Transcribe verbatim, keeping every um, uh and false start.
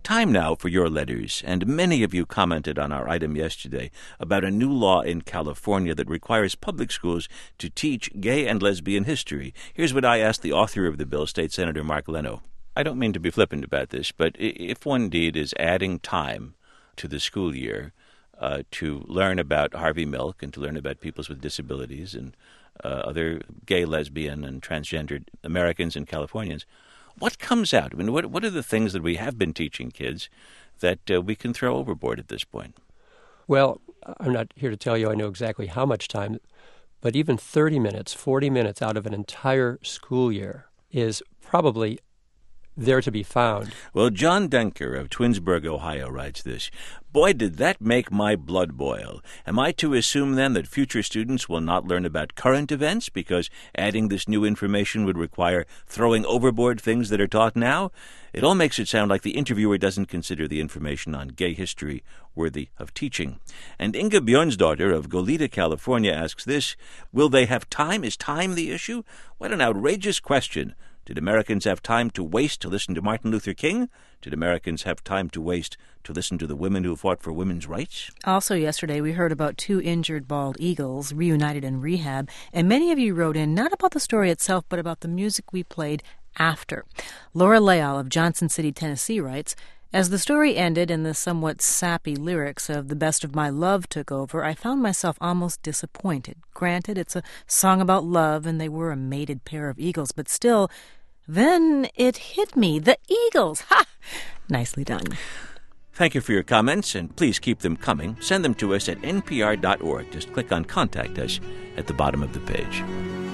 Time now for your letters, and many of you commented on our item yesterday about a new law in California that requires public schools to teach gay and lesbian history. Here's what I asked the author of the bill, State Senator Mark Leno. I don't mean to be flippant about this, but if one indeed is adding time to the school year uh, to learn about Harvey Milk and to learn about people with disabilities and uh, other gay, lesbian, and transgendered Americans and Californians, what comes out? I mean, what what are the things that we have been teaching kids that uh, we can throw overboard at this point? Well, I'm not here to tell you I know exactly how much time, but even thirty minutes, forty minutes out of an entire school year is probably there to be found. Well, John Denker of Twinsburg, Ohio, writes this. Boy, did that make my blood boil. Am I to assume, then, that future students will not learn about current events because adding this new information would require throwing overboard things that are taught now? It all makes it sound like the interviewer doesn't consider the information on gay history worthy of teaching. And Inga Bjornsdottir of Goleta, California, asks this. Will they have time? Is time the issue? What an outrageous question. Did Americans have time to waste to listen to Martin Luther King? Did Americans have time to waste to listen to the women who fought for women's rights? Also yesterday, we heard about two injured bald eagles reunited in rehab, and many of you wrote in not about the story itself, but about the music we played after. Laura Leal of Johnson City, Tennessee writes, as the story ended and the somewhat sappy lyrics of The Best of My Love took over, I found myself almost disappointed. Granted, it's a song about love and they were a mated pair of eagles, but still, then it hit me. The Eagles! Ha! Nicely done. Thank you for your comments, and please keep them coming. Send them to us at n p r dot org. Just click on Contact Us at the bottom of the page.